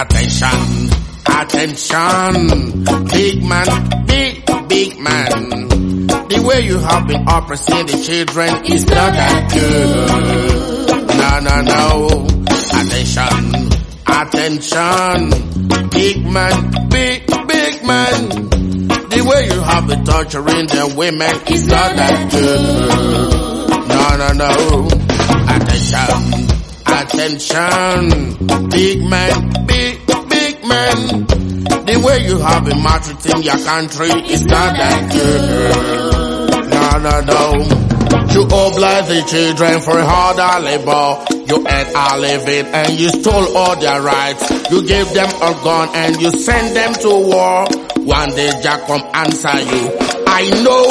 Attention, attention, big man, big man. The way you have been oppressing the children is not that good. No. Attention, attention, big man, big man. The way you have been torturing the women is not that good. No. Attention, big man, big man. The way you have been maltreating your country is not that good. No. You oblige the children for harder labor. You earn a living and you stole all their rights. You gave them a gun and you sent them to war. One day Jah come answer you. I know.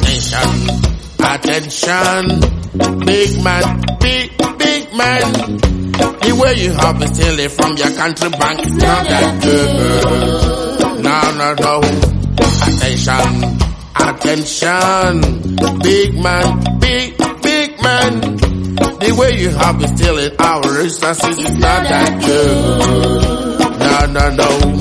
Attention, big man, big man. The way you have been stealing from your country bank is not that good. No. Attention, big man, big man. The way you have been stealing our resources is not that good. No.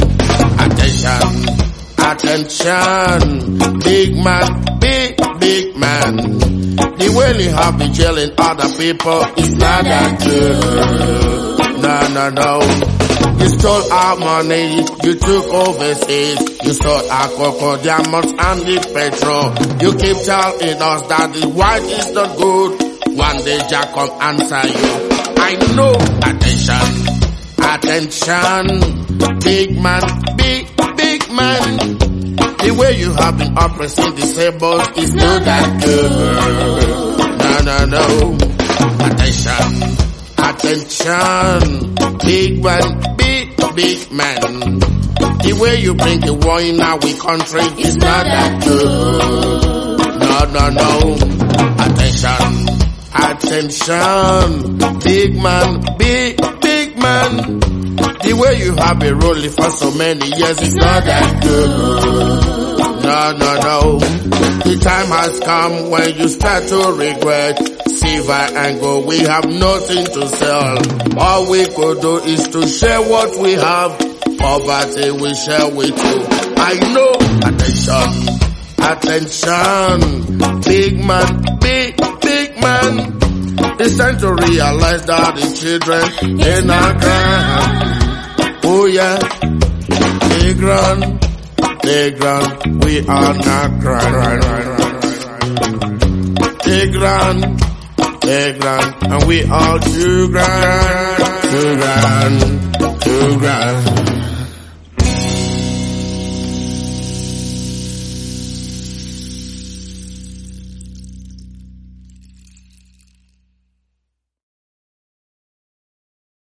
Attention, big man, big man. The way you have been jailing other people is not that good. No. You stole our money, you took overseas, you stole our cocoa, diamonds and the petrol. You keep telling us that the white is not good. One day Jah come answer you. I know. Attention, big man, big man. The way you have been oppressing disabled is not that good. No. Attention, big man, big man. The way you bring the war in our country is not that good. No. Attention, big man, big man. The way you have been ruling for so many years is not that good. No. The time has come when you start to regret. Silver and gold, we have nothing to sell. All we could do is to share what we have. Poverty we share with you. I know. Attention, big man, big man. It's time to realize that the children in our ground. Oh yeah, playground, we are not crying. Playground, and we all children.